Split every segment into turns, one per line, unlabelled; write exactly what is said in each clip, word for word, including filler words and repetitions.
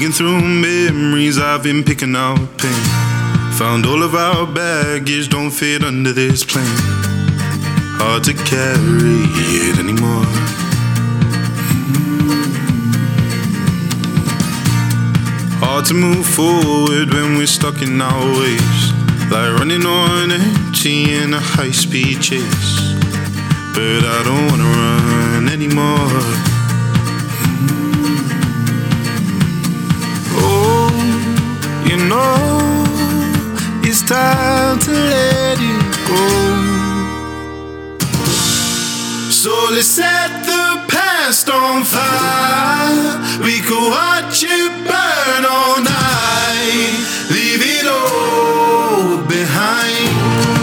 Digging through memories, I've been picking out pain. Found all of our baggage don't fit under this plane. Hard to carry it anymore. Hard to move forward when we're stuck in our ways. Like running on empty in a high-speed chase. But I don't wanna run anymore. Oh, you know, it's time to let it go. So let's set the past on fire. We could watch it burn all night. Leave it all behind.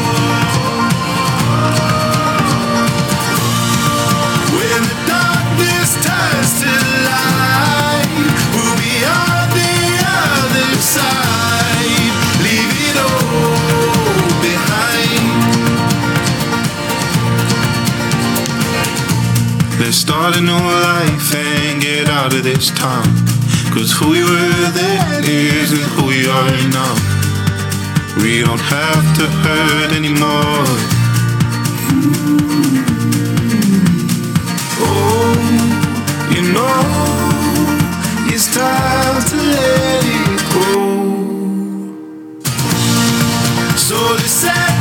When the darkness turns to light, we'll be on the other side. Leave it all behind. Let's start a new life and get out of this town. Cause who we were then isn't who we are now. We don't have to hurt anymore. Oh, you know, it's time to let it go. So let's set